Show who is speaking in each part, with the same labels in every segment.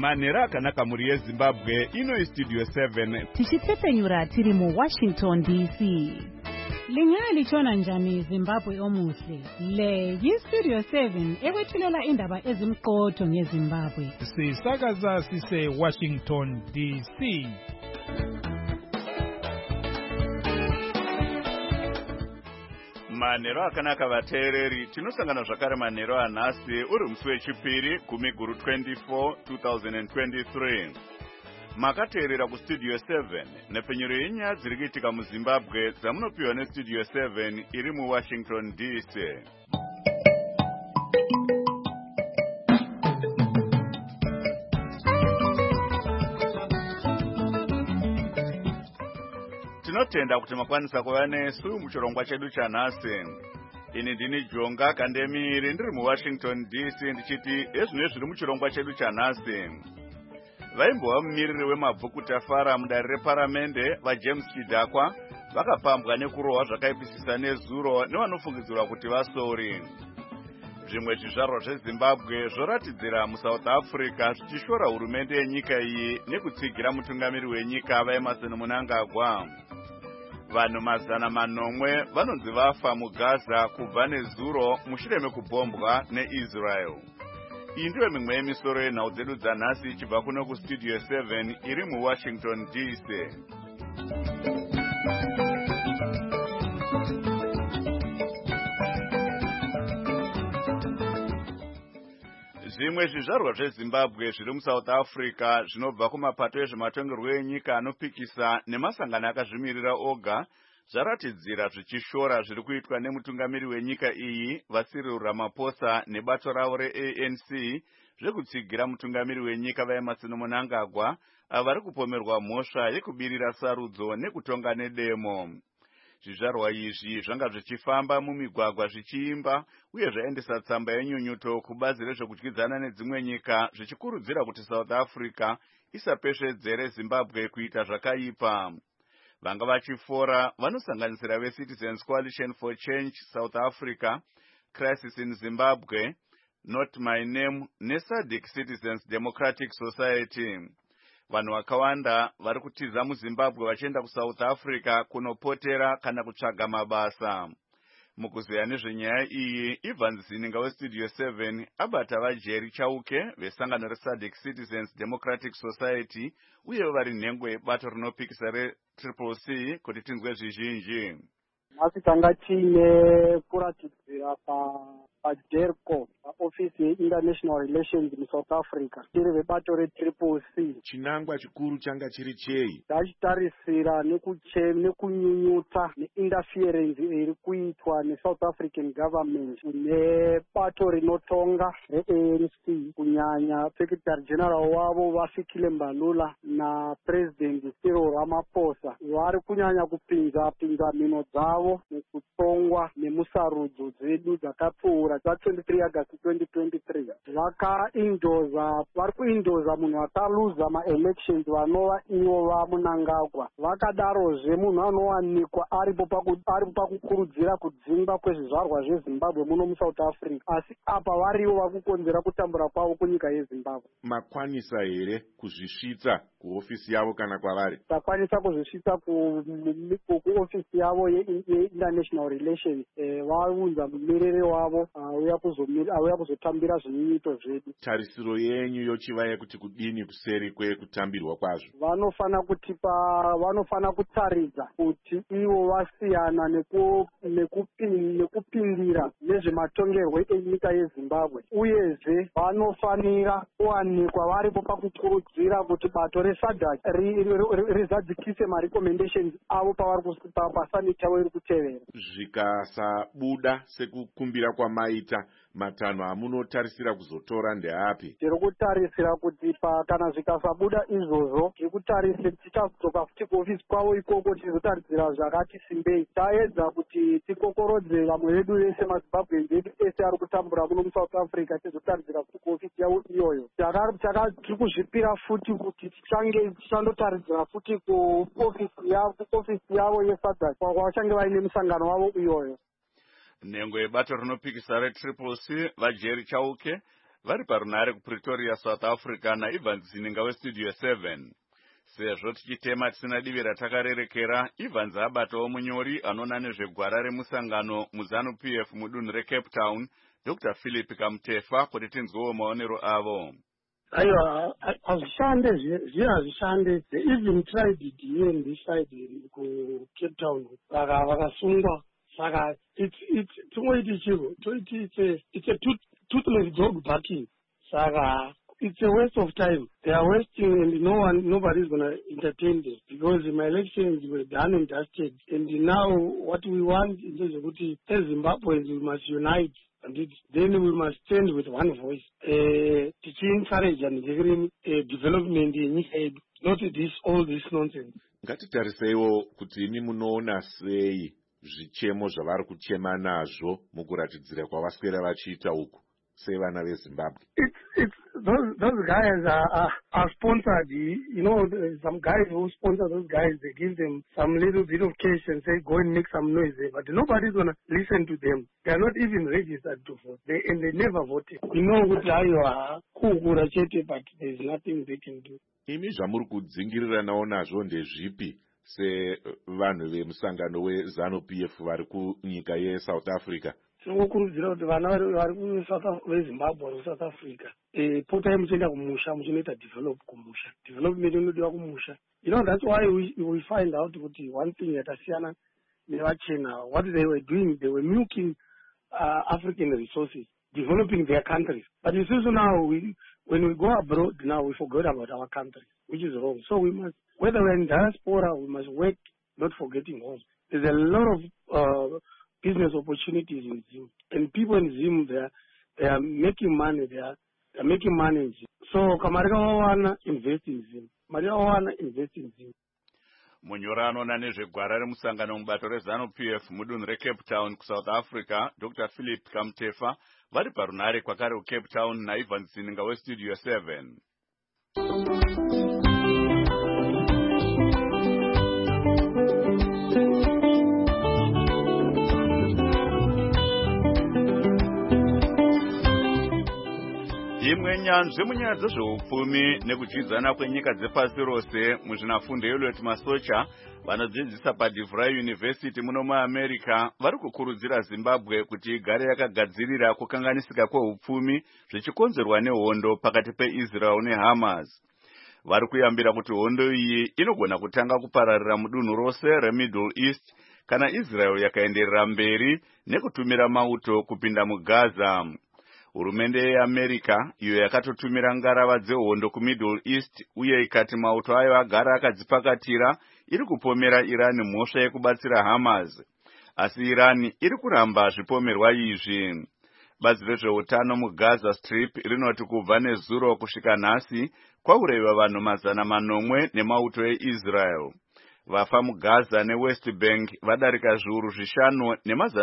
Speaker 1: Manhero akanaka muri yeZimbabwe ino Studio 7
Speaker 2: tichitsepenyura tiri mu Washington DC.
Speaker 3: Lingalitshona njani Zimbabwe omuhle? Le yi-Studio 7 ekwethulela indaba ezimqotho ngeZimbabwe.
Speaker 4: Sisakaza sise Washington DC.
Speaker 1: Manhero akanaka vateereri, tinosangana zvakare manhero anhasi uri musi wechipiri 10/24 2023. Makateerera kuStudio 7 nepfenyuro yenyaya dziri kuitika muZimbabwe dzamunopiwa neStudio 7 iri muWashington DC. Tinotenda kuti makwanisa kuva nesu muchirongwa chedu chanhasi. Ini ndini Jonga Kandemiri ndiri muWashington DC ndichiti ezvino zviri muchirongwa chedu chanhasi. Vaimbova mumiriri wemabvukutafara mudare reparamende vaJames Chidhakwa vakapambwa nekurohwa zvakaipisisa nezuro nevanofungidzirwa kuti vasori. Zvimwe zvizvarwa zveZimbabwe zvoratidzira muSouth Africa zvichishora hurumende yenyika iyi nekutsigira mutungamiri wenyika vaEmmerson Mnangagwa. Vanhu 900 vanonzi vafa muGaza kubva nezuro mushure mekubhombwa neIsrael. Iyi ndiyo mimwe yemisoro yenhau dzedu dzanhasi ichibva kuno kuStudio 7 iri muWashington DC. Zvimwe zvizvarwa zveZimbabwe zviri muSouth Africa zvinobva kumapato ezvematongerwo enyika anopikisa nemasangano akazvimirira oga zvaratidzira zvichishora zviri kuitwa nemutungamiri wenyika iyi vaCyril Ramaphosa nebato ravo reANC zvekutsigira mutungamiri wenyika vaEmmerson Mnangagwa vari kupomerwa mhosva yekubirira sarudzo nekutonga nedemo. Zvizvarwa izvi zvanga zvichifamba mumigwagwa zvichiimba uye zvaendesa tsamba yenyunyuto kubazi rezvekudyidzana nedzimwe nyika zvichikurudzira kuti South Africa isapesvedzere Zimbabwe kuita zvakaipa. Vanga vachifora vanosanganisira veCitizens Coalition for Change South Africa, Crisis in Zimbabwe, Not My Name neSADC Citizens Democratic Society. Vanhu vakawanda vari kutiza muZimbabwe vachienda kuSouth Africa kunopotera kana kutsvaga mabasa. Mukuzeya nezvenyaya iyi, Ivan Zininga weStudio 7 abata vaJerry Chauke vesangano reSADC Citizens Democratic Society uye vari nhengo yebato rinopikisa reCCC kuti tinzwe zvizhinji.
Speaker 5: Nhasi tanga tine kuratidzira paDERCO, paofisi yeInternational Relations muSouth Africa, tiri vebato reCCC.
Speaker 6: Chinangwa chikuru changa chiri chei?
Speaker 5: Tachitarisira nekunyunyuta neinterference iri kuitwa neSouth African government nebato rinotonga reANC, kunyanya Secretary General wavo vaFikile Mbalula naPresident Cyril Ramaphosa vari kunyanya kupinza mhino dzavo nekutongwa nemusarudzo dzedu dzakapfuura dza 23 August 2023. Vari kuindoza munhu akaluza ma-elections vanova ivo vaMnangagwa. Vakadarozve munhu anowanikwa aripo pakukurudzira kudzingwa kwezvizvarwa zveZimbabwe muno muSouth Africa, asi apa varivo vakukonzera kutambura kwavo kunyika yeZimbabwe.
Speaker 6: Makwanisa here kuzvisvitsa kuofisi yavo kana kwavari?
Speaker 5: Takwanisa kuzvisvitsa kuofisi yavo yeInternational Relations. Vaunza mumiriri wavo auya kuzotambira zvinyunyuto zvedu.
Speaker 6: Tarisiro yenyu yochiva yekuti kudini kuseri kwekutambirwa kwazvo?
Speaker 5: Vanofana kutaridza kuti ivo vasiyana nekupindira nezvematongerwo enyika yeZimbabwe, uyezve vanofanira kuwanikwa varipo pakukurudzira kuti bato reSADC rizadzikise marecommendations avo pasamiti yavo iri kutevera.
Speaker 6: Zvikasabuda sekukumbira kwamaita, matanho amunotarisira kuzotora ndeapi?
Speaker 5: Tiri kutarisira kuti kana zvikasabuda izvozvo, tiri kutarisira tichadzoka futi kuofisi kwavo ikoko tizotarisira zvakati simbei. Taedza kuti tikokorodze vamwe vedu vese maZimbabwe edu ese ari kutambura muno muSouth Africa tizotarisira futi kuofisi yavo iyoyo. Tiri kuzvipira futi kuti tichandotaridzira futi kuofisi yavo yeSADC kwavachange vaine musangano wavo iyoyo.
Speaker 1: Nhengo yebato rinopikisa reCCC vaJerry Chauke vari parunare kuPretoria, South Africa, naEvans Zininga weStudio 7. Sezvo tichitema tisina divi ratakarerekera, Evans abatawo munyori anoona nezvegwara remusangano muZANU-PF mudunhu reCape Town, Dr. Philip Kamtefa, kuti tinzwewo maonero avo.
Speaker 7: Aiwa, hazvishande hazvishande. They even tried it here in this side ku Cape Town. Vakasungwa. Saka it's a toothless dog barking. Saka it's a waste of time. They are wasting, and nobody is gonna entertain this because my elections were done and dusted. And now what we want is as Zimbabweans, we must unite. And then we must stand with one voice. Teaching encourage and development in not all this nonsense.
Speaker 6: Ngatitariseiwo kuti ini munoona sei zvichemo zvavari kuchema nazvo mukuratidzira kwavaswera vachiita uku sevana veZimbabwe.
Speaker 7: It's those guys are sponsored. Some guys who sponsor those guys, they give them some little bit of cash and say go and make some noise there, but nobody's gonna listen to them. They are not even registered to vote. They never voted. Kuti ayo kugura chete, but there's nothing they can do.
Speaker 6: Imi zvamuri kudzingiriranawo nazvo ndezvipi sevanhu vemusangano weZANU-PF vari kunyika yeSouth Africa?
Speaker 7: Tinokurudzira kuti vana vari kuZimbabwe vari kuSouth Africa potai muchienda kumusha muchinoita development inodiwa kumusha. That's why we find out kuti one thing yatasiyana nevachena, what they were doing, they were milking African resources, developing their countries. But you see, so now when we go abroad now, we forget about our country, which is wrong. So we must, whether we're in diaspora, we must work, not forgetting home. There's a lot of business opportunities in Zim, and people in Zim, they are making money. They are making money in Zim. So Kamarika Wawana invest in Zim. Maria Wawana invest in Zim.
Speaker 1: Munyorano na nezvegwara remusangano mubato reZANU-PF mudunhu reCape Town kuSouth Africa, Dr. Philip Kamtefa, vari parunare kwakare kuCape Town naEvans Zininga weStudio 7. Imwe nyanzvi munyaya dzezveupfumi nekudyidzana kwenyika dzepasi rose muzvinafundo yeLouet Masocha vanodzidzisa paDeVry University muno muAmerica vari kukurudzira Zimbabwe kuti igare yakagadzirira kukanganisika kweupfumi zvichikonzerwa nehondo pakati peIsrael neHamas. Vari kuyambira kuti hondo iyi inogona kutanga kupararira mudunhu rose reMiddle East kana Israel yakaenderera mberi nekutumira mauto kupinda muGaza. Hurumende yeAmerica iyo yakatotumira ngarava dzehondo kuMiddle East uye ikati mauto ayo agara akadzipakatira iri kupomera Iran mhosva yekubatsira Hamas. Asi Iran iri kuramba zvipomerwa izvi. Bazi rezveutano muGaza Strip rinoti kubva nezuro kusvika nhasi kwaureva vanhu 900 nemauto eIsrael. Vafa muGaza neWest Bank vadarika zviuru 5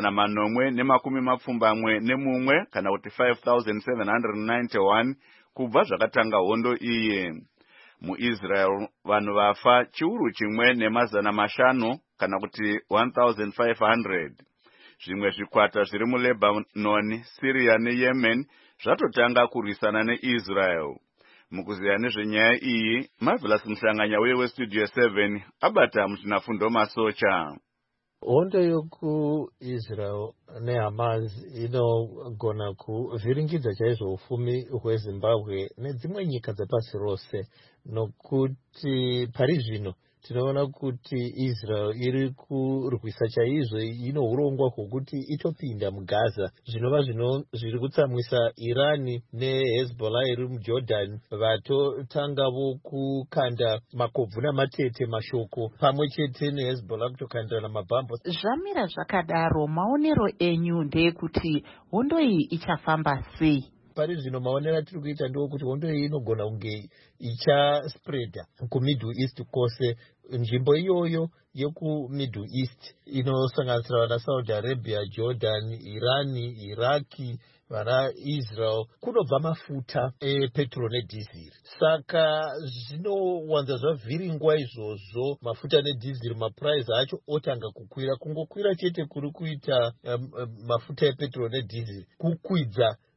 Speaker 1: ne421 kana kuti 5,791 kubva zvakatanga hondo iyi. MuIsrael vanhu vafa chiuru 1 ne500 kana kuti 1,500. Zvimwe zvikwata zviri muLebanon, Syria neYemen zvatotanga kurwisana neIsrael. Mukuziya nezvenyaya iyi, Marvelous Mhlanganya weStudio 7 abata muzvinafundo Masocha.
Speaker 8: Hondo yokuIsrael neHamas inogona kuvhiringidza chaizvo ufumi hweZimbabwe nedzimwe nyika dzepasi rose, nokuti pari zvino tinoona kuti Israel iri kurwisa chaizvo, ino urongwa hwokuti itopinda muGaza, zvinova zviri kutsamwisa Iran neHezbollah iri muJordan vatotangavo kukanda makobvu namatete mashoko pamwe chete neHezbollah kutokandirana mabhambo.
Speaker 2: Zvamira zvakadaro, maonero enyu ndeyekuti hondo iyi ichafamba sei?
Speaker 8: Pari zvino maonero atiri kuita ndewokuti hondo iyi inogona kunge ichaspreada kuMiddle East kwose. Nzvimbo iyoyo yekuMiddle East inosanganisira vana Saudi Arabia, Jordan, Iran, Iraki, vana Israel, kunobva mafuta epetrol nedhiziri. Saka zvinowanza zvavhiringwa izvozvo mafuta nedhiziri, mapuraizi acho otanga kukwira. Kungokwira chete kuri kuita mafuta epetrol nedhiziri kukwidza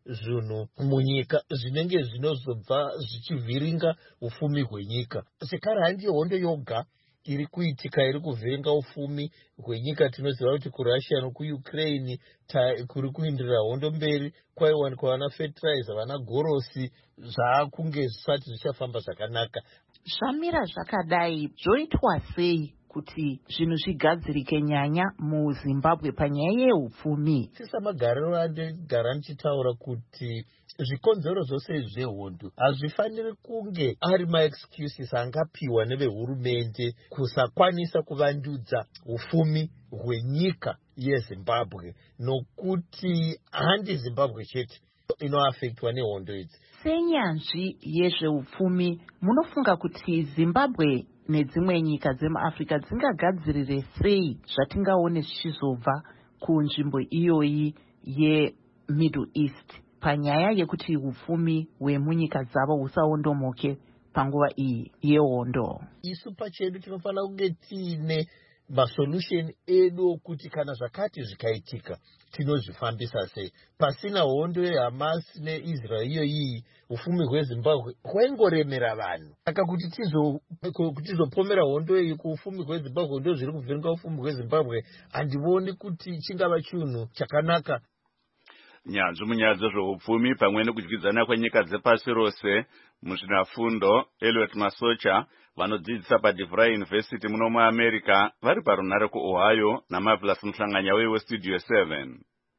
Speaker 8: zvinhu munyika zvinenge zvinozobva zvichivhiringa ufumi hwenyika. Sekare handiyo hondo yoga iri kuitika iri kuvhiringa ufumi hwenyika. Tinoziva kuti kuRussia nokuUkraine kuri kuindira hondo mberi, kwaiwanikwa vana fertilizer, vana gorosi, zvaakunge zvisati zvichafamba zvakanaka.
Speaker 2: Zvamira zvakadai zvoitwa sei kuti zvinhu zvigadzirike nyanya muZimbabwe panyaya yeupfumi?
Speaker 8: Sisamagariro andegara ndichitaura kuti zvikonzero zvose zvehondo hazvifaniri kunge ari maexcuses angapiwa nevehurumende kusakwanisa kuvandudza ufumi hwenyika yeZimbabwe, nokuti handi Zimbabwe chete inoafektwa nehondo idzi.
Speaker 2: Senyanzvi yezveupfumi, munofunga kuti Zimbabwe nedzimwe nyika dzemuAfrica dzingagadzirire sei zvatingaone zvichizobva kunzvimbo iyoyi yeMiddle East panyaya yekuti upfumi hwemunyika dzavo husaondomoke panguva iyi yehondo?
Speaker 8: Isu pachedu tinofanira kunge tiine masolution edu okuti kana zvakati zvikaitika tinozvifambisa sei. Pasina hondo yeHamas neIsrael iyoyi, ufumi hweZimbabwe hwaingoremera vanhu. Saka kuti tizopomera hondo iyi kuufumi hweZimbabwe ndo zviri kuvhiringa ufumi hweZimbabwe, handivoni kuti chingava chinhu chakanaka.
Speaker 1: Nyanzvi munyaya dzezveupfumi pamwe nekudyidzana kwenyika dzepasi rose muzvinafundo, Elliot Masocha vanodzidzisa paDeVry University muno muAmerica vari parunhare kuOhio naMarvelous Muhlanganya weStudio 7.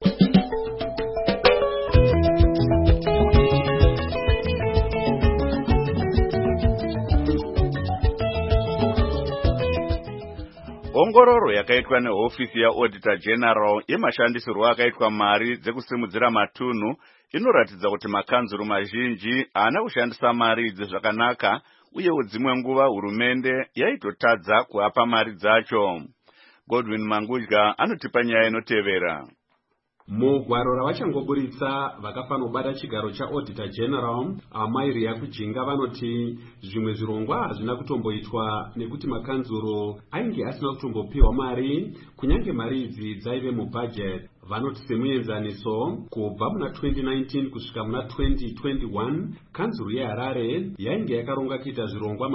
Speaker 1: Ongororo yakaitwa nehofisi yaAuditor General yemashandisirwo akaitwa mari dzekusimudzira matunhu inoratidza kuti makanzuru mazhinji haana kushandisa mari idzi zvakanaka, uyewo dzimwe nguva hurumende yaitotadza kuapa mari dzacho. Godwin Mangudya anotipa nyaya inotevera.
Speaker 9: Mugwaro ravachangoburitsa vakafanobata chigaro chaAuditor General amairi yakujinga vanoti zvimwe zvirongwa hazvina kutomboitwa nekuti makanzuro ainge asina kutombopiwa mari, kunyange mari idzi dzaive mubudget. Vanoti semuenzaniso kubva muna 2019 kusvika muna 2021 kanzuru yeHarare yainge yakaronga kuita zvirongwa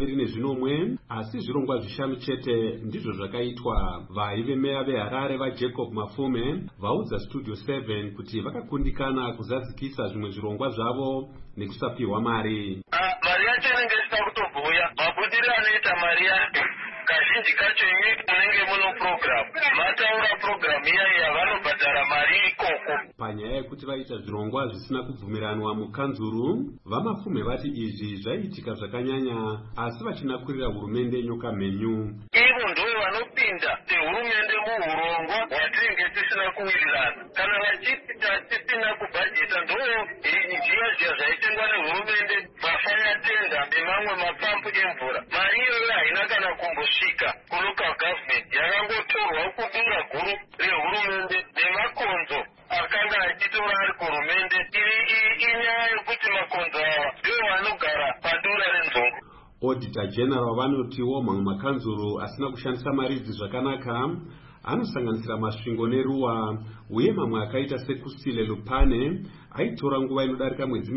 Speaker 9: 21, asi zvirongwa 5 chete ndizvo zvakaitwa. Vaive meya veHarare vaJacob Mafume vaudza Studio 7 kuti vakakundikana kuzadzikisa zvimwe zvirongwa zvavo nekusapiwa mari.
Speaker 10: Mari yacho inenge isina kutobhuya, mabudiro anoita mari yacho kazhinji kacho imi munenge muno program, mataura program iya vanobhadhara mari ikoko.
Speaker 9: Panyaya yekuti vaita zvirongwa zvisina kubvumiranwa mukanzuru, vaMafume vati izvi zvaiitika zvakanyanya, asi vachinakurira hurumende nyoka mhenyu.
Speaker 10: Ivo ndo vanopinda sehurumende muhurongo hwatinenge tisina kuwirirana. Kana vachipinda tisina kubhajeta ndo njiya zvaitengwa nehurumende, mafaya tenda nemamwe mapampu emvura. Mari iyoyo haina kana kumbosvika kulocal government, yakangotorwa kudura guru rehurumende nemakonzo akanga achitora ari kuhurumende. Inyaya yekuti makonzo ava ndiwo vanogara padura renzungu.
Speaker 9: Auditor General vanotiwo mamwe makanzuro asina kushandisa mari idzi zvakanaka anosanganisira Masvingo neRuwa, uye mamwe akaita seKusile Lupane aitora nguva inodarika mwedzi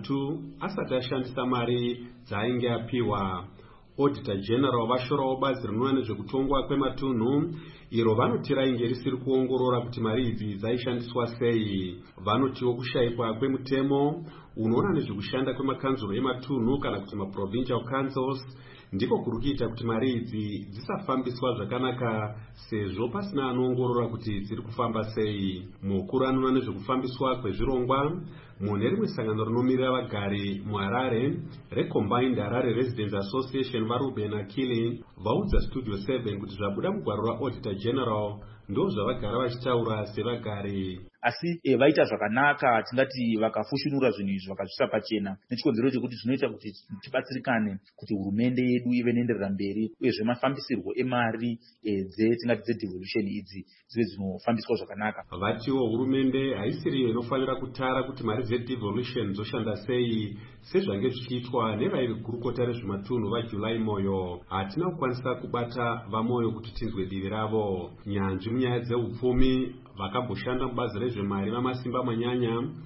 Speaker 9: 6 asati ashandisa mari dzaainge apiwa. Auditor General vashorawo bazi rinoona nezvekutongwa kwematunhu iro vanoti rainge risiri kuongorora kuti mari idzi dzaishandiswa sei. Vanotiwo kushayikwa kwemutemo unoona nezvekushanda kwemakanzuro ematunhu kana kuti maprovincial councils ndiko kuri kuita kuti mari idzi dzisafambiswa zvakanaka, sezvo pasina anoongorora kuti dziri kufamba sei. Mukuru anoona nezvekufambiswa kwezvirongwa mune rimwe sangano rinomirira vagari muHarare reCombined Harare Residents Association vaRuben Akili vaudza Studio 7 kuti zvabuda mugwaro raAuditor General ndo zvavagara vachitaura sevagari.
Speaker 11: Asi vaita zvakanaka, tingati vakafushunura zvinhu izvi vakazvisa pachena, nechikonzero chekuti zvinoita kuti tibatsirikane kuti hurumende yedu ive neenderera mberi, uyezve mafambisirwo emari tingati dzedevolution idzi dzive dzinofambiswa zvakanaka.
Speaker 9: Vatiwo hurumende haisiriyo inofanira kutara kuti mari dzedevolution dzoshanda sei, sezvange zvichiitwa nevaive gurukota rezvematunhu vaJuly Moyo. Hatina kukwanisa kubata vaMoyo kuti tinzwe divi ravo. Nyanzvi munyaya dzeupfumi vakamboshanda mubazi rezvemari vamasimba manyanya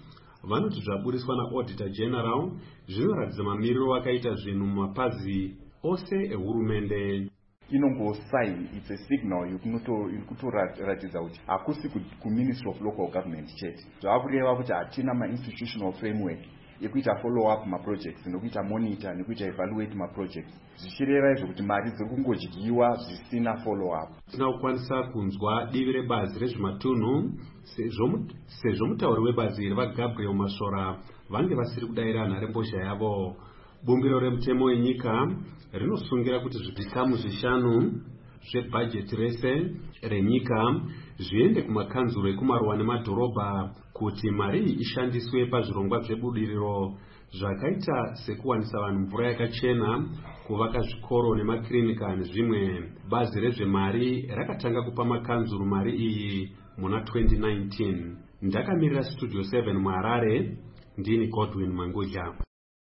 Speaker 9: vanoti zvaburiswa naauditor general zvinoratidza mamiriro akaita zvinhu mumapazi ose ehurumende.
Speaker 12: Inongosign, it's a signal yekutoratidza kuti hakusi kuministry of local government chete. Zvakureva kuti hatina ma-institutional framework yekuita follow up maprojects nekuita monitor nekuita evaluate maprojects. Zvichireva izvo kuti mari dziri kungodyiwa zvisina follow up.
Speaker 9: Tina kukwanisa kunzwa divi rebazi rezvematunhu sezvo mutauri webazi iri vaGabriel Masora vange vasiri kudayira nharembozha yavo. Bumbiro remutemo wenyika rinosungira kuti zvikamu 5 zvebhajeti rese renyika zviende kumakanzuro ekumaruwa nemadhorobha kuti mari ishandiswe pazvirongwa zvebudiriro zvakaita sekuwanisa vanhu mvura yakachena, kuvaka zvikoro nemakirinika nezvimwe. Bazi rezvemari rakatanga kupa makanzuro mari iyi muna 2019. Ndakamirira Studio 7 muHarare, ndini Godwin Mangudya.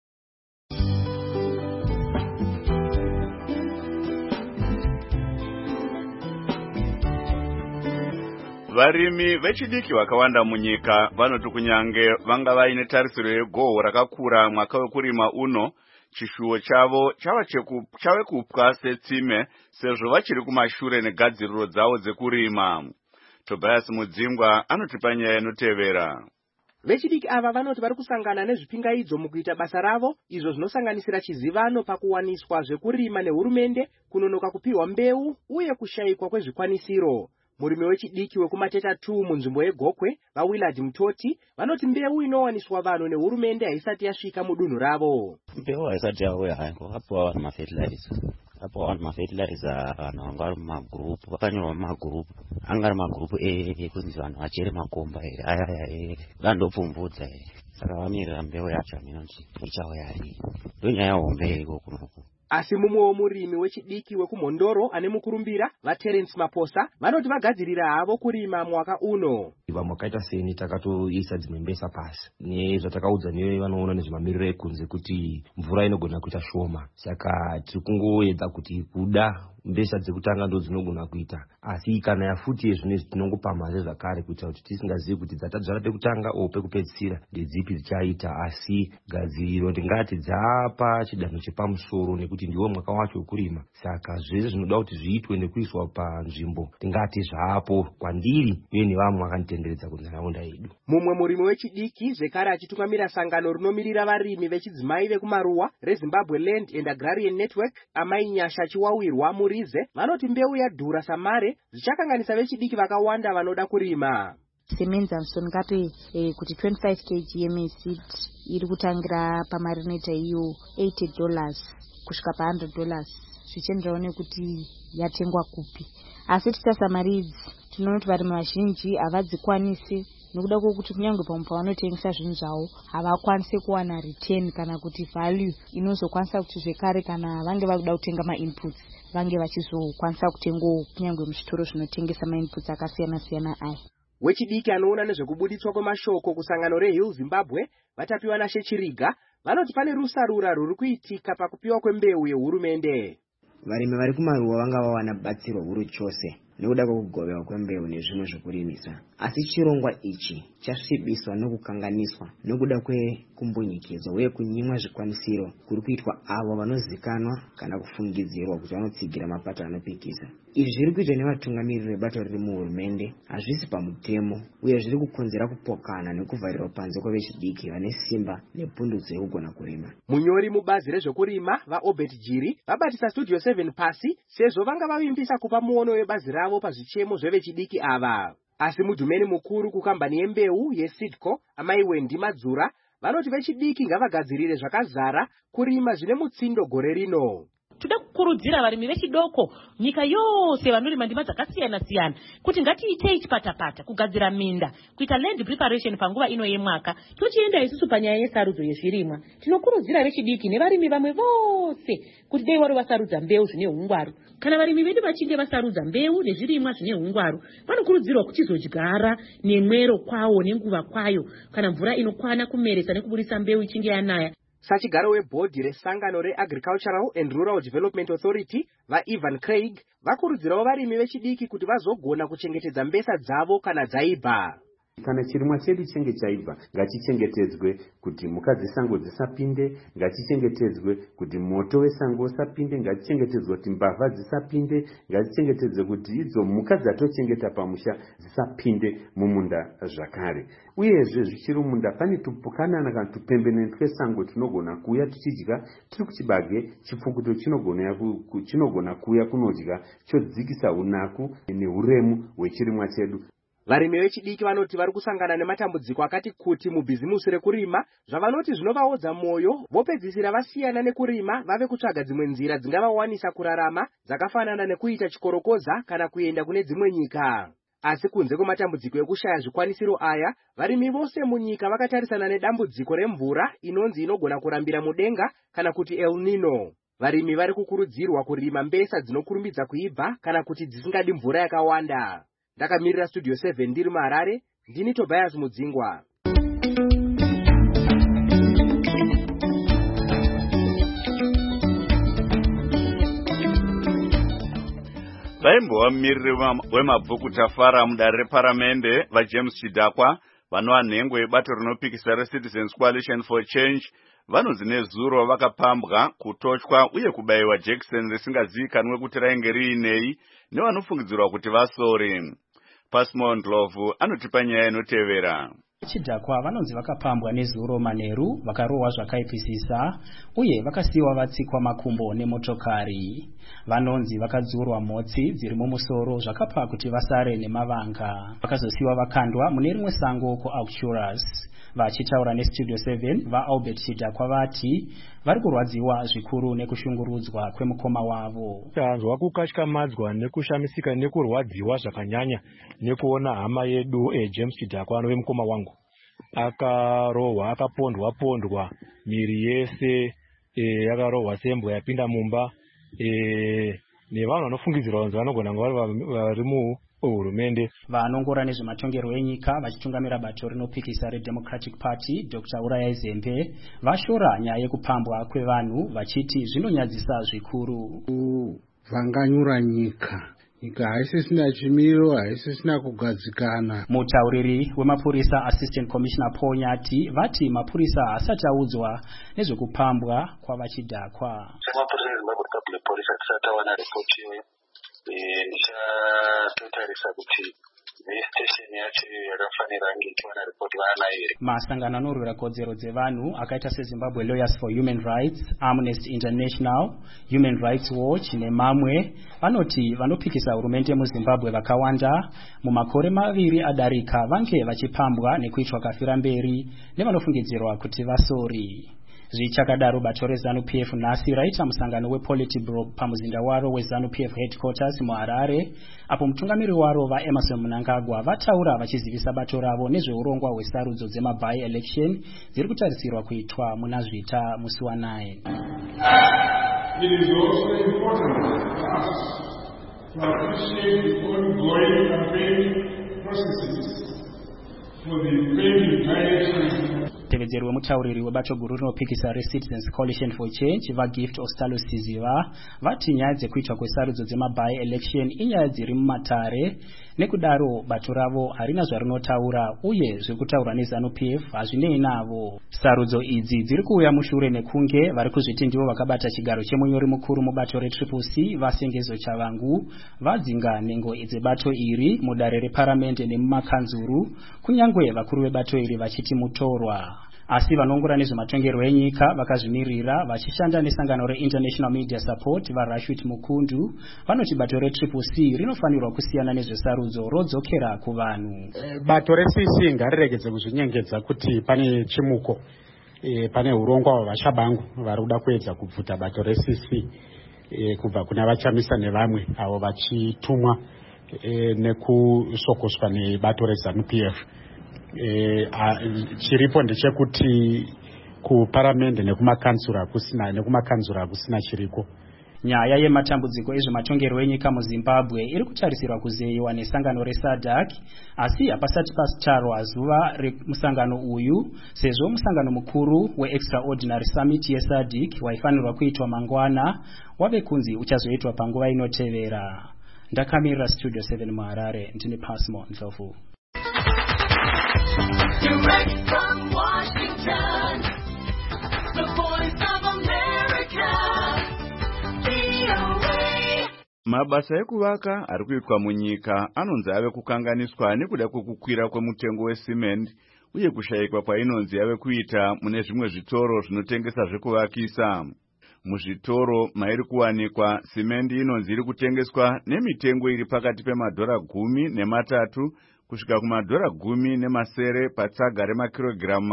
Speaker 1: Varimi vechidiki vakawanda munyika vanoti kunyange vanga vaine tarisiro yegohwo rakakura mwaka wekurima uno, chishuwo chavo chave kupwa setsime sezvo vachiri kumashure negadziriro dzavo dzekurima. Tobias Mudzingwa anotipa nyaya inotevera.
Speaker 13: Vechidiki ava vanoti vari kusangana nezvipingaidzo mukuita basa ravo, izvo zvinosanganisira chizivano pakuwaniswa zvekurima nehurumende, kunonoka kupiwa mbeu uye kushayikwa kwezvikwanisiro. Murimi wechidiki wekumateta 2 munzvimbo yeGokwe, vaWillard Mutoti, vanoti mbeu inowaniswa vanhu nehurumende haisati yasvika mudunhu ravo.
Speaker 14: Mbeu haisati yauya hango, apo vanhu mafertilizer. Apo vanhu mafertilizer vanhu vanga vari mumagroup, vakanyorwa mumagroup. Anga ari magroup ekunzi vanhu vachere makomba ere, aya vandopfumbudza ere. Saka vamirira mbeu yacho inonzi ichauya ri. Ndonyaya hombe iko kunoku.
Speaker 13: Asi mumwe murimi wechidiki wekumhondoro ane mukurumbira vaTerence Maposa vanoti vagadzirira havo kurima mwaka uno.
Speaker 15: Vamwe vakaita seni takatoisa dzimwe mbesa pasi nezvatakaudza newe vanoona nezvemamiriro ekunze kuti mvura inogona kuita shoma. Saka tiri kungoedza kuti kuda mbesa dzekutanga ndo dzinogona kuita, asi kana yafuti zvinezvi tinongopa mari zvakare kuita kuti tisingazivi kuti dzatadzvara pekutanga o pekupedzisira ndedzipi dzichaita, asi gadziriro ndingati dzapa chidanho chepamusoro nekuti ndiwo mwaka wacho wekurima. Saka zvese zvinoda kuti zviitwe nekuiswa panzvimbo tingati zvapo kwandiri uye nevamwe vakanditenderedza kunharaunda yedu.
Speaker 13: Mumwe murimi wechidiki zvekare achitungamira sangano rinomirira varimi vechidzimai vekumaruwa reZimbabwe Land and Agrarian Network, Amai Nyasha Chiwawirwa Murize, vanoti mbeu yadhura samare zvichakanganisa vechidiki vakawanda vanoda kurima.
Speaker 16: Semenza msongape kuti 25 kg yemeseed iri kutangira pamarineta iyo $80 kusvika pa$100 zvichienderana nekuti yatengwa kupi. Asi titasa mari idzi tinoti varimi vazhinji havadzikwanisi nekuda kwokuti kunyange pavanotengesa zvinhu zvavo havakwanisi kuwana return kana kuti value inozokwanisa kuti zvekare kana vange vakuda kutenga ma-inputs vange vachizokwanisa kutengawo kunyange muzvitoro zvinotengesa ma-inputs akasiyana siyana aya.
Speaker 13: Wechidiki anoona nezvekubuditswa kwemashoko kusangano reHill Zimbabwe vatapiwa naShechiriga vanoti pane rusarura ruri kuitika pakupiwa kwembeu yehurumende.
Speaker 17: Varimi vari kumaruwa vanga vawana batsiro huru chose nekuda kwekugoverwa kwembeu nezvimwe zvokurimisa. Asi chirongwa ichi chasvibiswa nokukanganiswa nokuda kwekumbunyikidzwa uye kunyimwa zvikwanisiro kuri kuitwa avo vanozikanwa kana kufungidzirwa kuti vanotsigira mapato anopikisa. Izvi zviri kuitwa nevatungamiriri vebato riri muhurumende hazvisi pamutemo uye zviri kukonzera kupokana nekuvharirwa panze kwevechidiki vane simba nepundutso yekugona kurima.
Speaker 13: Munyori mubazi rezvokurima vaObert Jiri vabatisa Studio 7 pasi sezvo vanga vavimbisa kupa muono webazi ravo pazvichemo zvevechidiki ava. Asi mudhumeni mukuru kukambani yembeu yeSeedco, Amai Wendi Madzura, vanoti vechidiki ngavagadzirire zvakazara kurima zvine mutsindo gore rino.
Speaker 18: Toda kukurudzira varimi vechidoko nyika yose vanorima ndima dzakasiyana siyana kuti ngatiitei chipatapata kugadzira minda kuita land preparation panguva ino yemwaka. Tochienda isusu panyaya yesarudzo yezvirimwa, tinokurudzira vechidiki nevarimi vamwe vose kuti dei wari vasarudza mbeu zvine hungwaru. Kana varimi vedu vachinge vasarudza mbeu nezvirimwa zvine hungwaru, vanokurudzirwa kuchizodyara nemwero kwawo nenguva kwayo kana mvura inokwana kumeresa nekubudisa mbeu ichinge yanaya.
Speaker 13: Sachigaro webhodhi resangano reAgricultural and Rural Development Authority vaEvan Craig vakurudzirawo varimi vechidiki kuti vazogona kuchengetedza mbesa dzavo kana dzaibva.
Speaker 19: Kana chirimwa chedu chenge chaibva ngachichengetedzwe kuti mhuka dzesango dzisapinde, ngachichengetedzwe kuti moto wesango usapinde, ngachichengetedzwe kuti mbavha dzisapinde, ngachichengetedzwe kuti idzo mhuka dzatochengeta pamusha dzisapinde mumunda zvakare. Uyezve zvichiri munda pane tupukanana kana tupembenene twesango tunogona kuuya tuchidya tiri kuchibage, chipfukuto chinogona kuuya kunodya chodzikisa unaku neuremu hwechirimwa chedu.
Speaker 13: Varimi vechidiki vanoti vari kusangana nematambudziko akati kuti mubhizimusi rekurima, zvavanoti zvinovaodza mwoyo, vopedzisira vasiyana nekurima vave kutsvaga dzimwe nzira dzingavawanisa kurarama dzakafanana nekuita chikorokoza kana kuenda kune dzimwe nyika. Asi kunze kwematambudziko ekushaya zvikwanisiro aya, varimi vose munyika vakatarisana nedambudziko remvura inonzi inogona kurambira mudenga kana kuti El Nino. Varimi vari kukurudzirwa kurima mbesa dzinokurumbidza kuibva kana kuti dzisingadi mvura yakawanda. Ndakamirira Studio 7 ndiri muHarare, ndini Tobias Mudzingwa.
Speaker 1: Vaimbova mumiriri wemabvuku tafara mudare reparamende vaJames Chidakwa vanova nhengo yebato rinopikisa reCitizens Coalition for Change vanonzi nezuro vakapambwa, kutochwa uye kubayiwa jekiseni risingazivikanwe kuti rainge riinei nevanofungidzirwa kuti vasori. Pasmon Ndlovu anotipa nyaya inotevera.
Speaker 20: Chidakwa vanonzi vakapambwa nezuro manheru, vakarohwa zvakaipisisa uye vakasiiwa vatsikwa makumbo nemotokari. Vanonzi vakadzurwa motsi dziri mumusoro zvakapa kuti vasare nemavanga. Vakazosiiwa vakandwa mune rimwe sango kuAucturus. Vachitaura neStudio 7 vaAlbert Chidakwa vati vari kurwadziwa zvikuru nekushungurudzwa kwemukoma wavo.
Speaker 21: Tanzwa kukatyamadzwa nekushamisika nekurwadziwa zvakanyanya nekuona hama yedu James Chidakwa anove mukoma wangu akarohwa, akapondwa miri yese yakarohwa sembwa yapinda mumba, nevanhu vanofungidzirwa kunzi vanogona vari muhurumende.
Speaker 20: Vanongora nezvematongerwo enyika vachitungamira bato rinopikisa reDemocratic Party Dr. Uraya Zembe vashora nyaya yekupambwa kwevanhu vachiti zvinonyadzisa zvikuru.
Speaker 22: Vanganyura nyika haisisina chimiro, haisisina kugadzikana.
Speaker 20: Mutauriri wemapurisa Assistant Commissioner Paul Nyati vati mapurisa asati audzwa nezvekupambwa kwavachidakwa.
Speaker 23: Semapurisa eZimbabwe Public Police hatisati tawana ripoti iyoyo. Ndichatotarisa kuti station yacho yakafanira kunge ichiwana ripoti vanayo here.
Speaker 20: Masangano anorwira kodzero dzevanhu akaita seZimbabwe Lawyers for Human Rights, Amnesty International, Human Rights Watch nemamwe vanoti vanopikisa hurumende muZimbabwe vakawanda mumakore maviri adarika vange vachipambwa nekuitwa kafira mberi nevanofungidzirwa kuti vasori. Zvichakadaro bato reZANU-PF nhasi raita musangano wePolitburo pamuzinda waro weZANU-PF headquarters muHarare, apo mutungamiri waro vaEmerson Mnangagwa vataura vachizivisa bato ravo nezveurongwa hwesarudzo dzemaby election dziri kutarisirwa kuitwa muna Zvita musi wa9.
Speaker 24: It is also important for us to appreciate the ongoing campaign processes for the pending by-elections.
Speaker 20: Tevedzerwe mutauriri webato guru rinopikisa reCitizens Coalition for Change vaGift Ostalus Tiziva vati nyaya dzekuitwa kwesarudzo dzemaby election inyaya dziri mumatare, nekudaro bato ravo harina zvarinotaura uye zvekutaura neZANU-PF hazvinei navo. Sarudzo idzi dziri kuuya mushure mekunge vari kuzviti ndivo vakabata chigaro chemunyori mukuru mubato reCCC Vasengezo Chavangu vadzinga nhengo dzebato iri mudare reparamende nemumakanzuru, kunyangwe vakuru vebato iri vachiti mutorwa. Asi vanongora nezvematongerwo enyika vakazvimirira vachishanda nesangano reInternational Media Support vaRashid Mukundu vanoti bato reCCC rinofanirwa kusiyana nezvesarudzo rodzokera kuvanhu.
Speaker 25: Bato reCCC ngariregedze kuzvinyengedza kuti pane chimuko, pane urongwa hwavashabangu vari kuda kuedza kubvuta bato reCCC kubva kuna vachamisa nevamwe avo vachitumwa nekusokoswa nebato reZANU-PF. Chiripo ndechekuti kuparamende nekumakanzura kusina chiriko.
Speaker 20: Nyaya yematambudziko ezvematongerwo enyika muZimbabwe iri kutarisirwa kuzeyiwa nesangano reSADC, asi hapasati pasitarwa zuva remusangano uyu, sezvo musangano mukuru weExtraordinary Summit yeSADC waifanirwa kuitwa mangwana wave kunzi uchazoitwa panguva inotevera. Ndakamirira Studio 7 muHarare, ndini Pasmon Ndlovu.
Speaker 1: Mabasa ekuvaka ari kuitwa munyika anonzi ave kukanganiswa nekuda kwekukwira kwemutengo wesimende uye kushayikwa kwainonzi yave kuita mune zvimwe zvitoro zvinotengesa zvekuvakisa. Muzvitoro mairi kuwanikwa simende inonzi iri kutengeswa nemitengo iri pakati $10 kusvika $10 patsaga remakirogiramu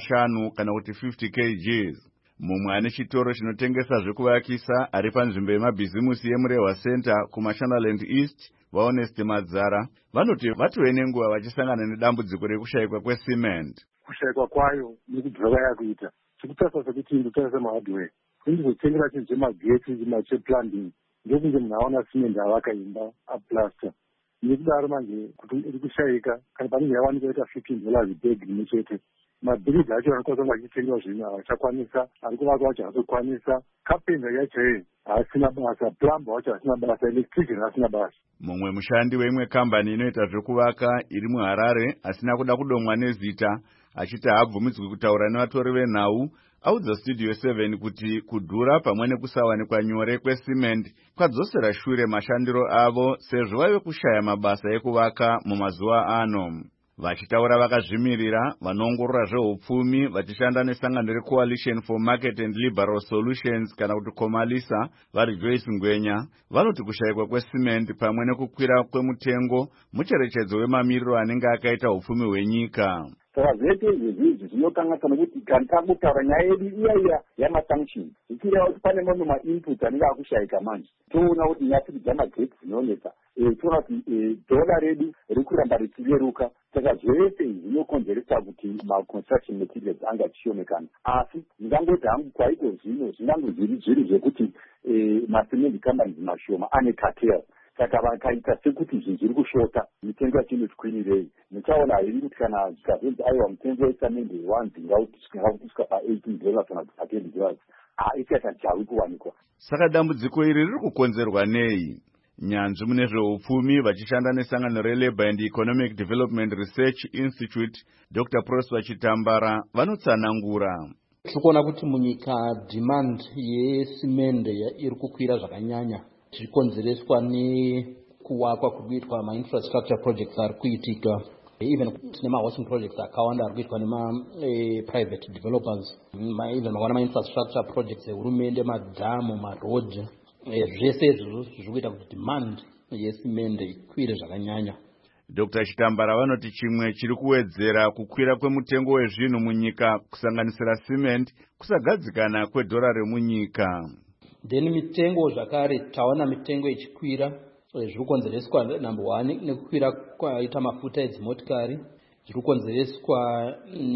Speaker 1: 50 kana kuti 50 kg. Mumwe ane chitoro chinotengesa zvekuvakisa ari panzvimbo yemabhizimusi yeMurehwa Center kuMashonaland East, vaHonest Madzara, vanoti vatove nenguva vachisangana nedambudziko rekushayikwa kwesimende.
Speaker 3: Kushayikwa kwayo nekudhura yakuita chikutarisa sekuti ndotarisa mahardware indizotengera chinhu chemagetsi cheplumbing ndokunge munhu aona simende avaka imba aplasta. Nekudaro manje kuti iri kushayika kana panenge yawanikwa ita $15 bag rimwe chete. Mabhiriji acho anokwanisa kunge achitengewa zvinhu havachakwanisa, ari kuvaka wacho haazokwanisa, kapenda yacho haasina basa, plumber wacho haasina basa, electrician haasina basa.
Speaker 1: Mumwe mushandi weimwe kambani inoita zvekuvaka iri muHarare asina kuda kudomwa nezita achiti haabvumidzwi kutaura nevatori venhau audza Studio 7 kuti kudhura pamwe nekusawanikwa nyore kwesimende kwadzosera shure mashandiro avo sezvo vaive kushaya mabasa ekuvaka mumazuva ano. Vachitaura vakazvimirira, vanoongorora zveupfumi vachishanda nesangano reCoalition for Market and Liberal Solutions kana kuti Comalisa, vari Joyce Ngwenya, vanoti kushayikwa kwesimende pamwe nekukwira kwemutengo mucherechedzo wemamiriro anenge akaita upfumi hwenyika.
Speaker 4: Saka zvese izvi zvinokanganiswa nekuti kana takutaura nyaya yedu iya yamasanctions zvichireva kuti pane mamwe mainputs anenge akushayika manje. Toona kuti nyaya dzamagetsi dzinonetsa, toona kuti dhola redu riri kuramba richireruka. Saka zvese izvi zvinokonzeresa kuti maconstruction materials anga achishomekana. Asi ndingangoti hangu kwaiko zvino zvingange zviri zvekuti masimende companies mashoma ane cartel. Saka vakaita sekuti zvinhu zviri kushota, mitengo yacho inotikwirirei. Muchaona hiri kuti kana zvikazonzi aiwa mutengo wesamende wanzinga kusvika pa$18 kana kuti $20, ikaita chawi kuwanikwa.
Speaker 1: Saka dambudziko iri riri kukonzerwa nei? Nyanzvi mune zveupfumi vachishanda nesangano reLabour and Economic Development Research Institute, Dr. Prosper Chitambara, vanotsanangura.
Speaker 5: Tikuona kuti munyika demand yesimende iri kukwira zvakanyanya. Zvikonzereswa nekuwakwa kuitwa ma-infrastructure projects ari kuitika. Even tine ma-housing projects akawanda ari kuitwa nema-private developers. Even makaona ma-infrastructure projects ehurumende, madhamu, marodhi. Zvese izvozvo zviri kuita kuti demand yesimende ikwire zvakanyanya.
Speaker 1: Dr. Chitambara vanoti chimwe chiri kuwedzera kukwira kwemutengo wezvinhu munyika kusanganisira simende kusagadzikana kwedhora remunyika.
Speaker 5: Then mitengo zvakare taona mitengo ichikwira zviri kukonzereswa number 1 nekukwira kwaita mafuta edzimotikari, zviri kukonzereswa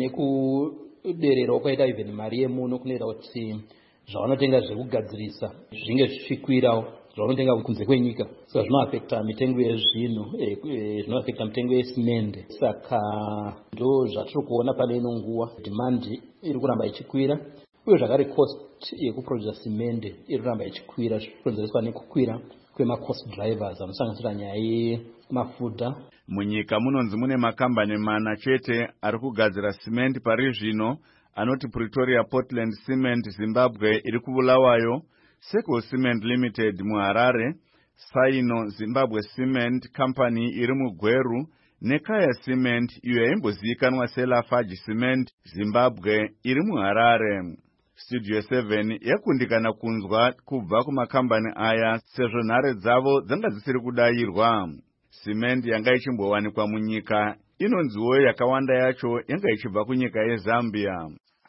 Speaker 5: nekuderera kwaita even mari yemuno kunoita kuti zvavanotenga zvekugadzirisa zvinge zvichikwirawo zvavanotenga kunze kwenyika. Saka zvinoafekta mitengo yezvinhu, zvinoafekta mitengo yesimende. Saka ndo zvatiri kuona pane ino nguva demand iri kuramba ichikwira. Uye zvakare cost yekuproduce simende iri kuramba ichikwira zvichikonzereswa nekukwira kwema-cost drivers anosanganisira nyaya yemafuta.
Speaker 1: Munyika munonzi mune makambani 4 chete ari kugadzira simende pari zvino, anoti Pretoria Portland Cement Zimbabwe iri kuBulawayo, Seco Cement Limited muHarare, Saino Zimbabwe Cement Company iri muGweru, neKaya Cement iyo yaimbozivikanwa seLafarge Cement Zimbabwe iri muHarare. Studio 7 yakundikana kunzwa kubva kumakambani aya sezvo nhare dzavo dzanga dzisiri kudayirwa. Simende yanga ichimbowanikwa munyika inonziwo yakawanda yacho yanga ichibva kunyika yeZambia.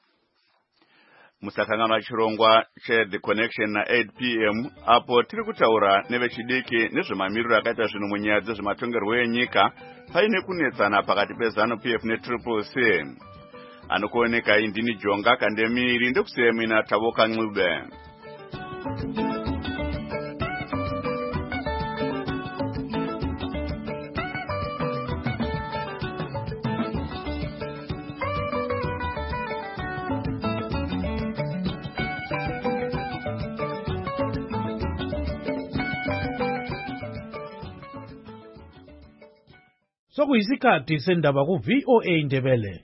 Speaker 1: Musakanganwa chirongwa cheThe Connection na8 p.m. apo tiri kutaura nevechidiki nezvemamiriro akaita zvinhu munyaya dzezvematongerwo enyika paine kunetsana pakati peZANU-PF neCCC. Anokuoneka indini Jonga Kandemiri ndekusiyemina Tavoka Ncube.
Speaker 6: Sokuyisikhathi sendaba ku VOA Ndebele.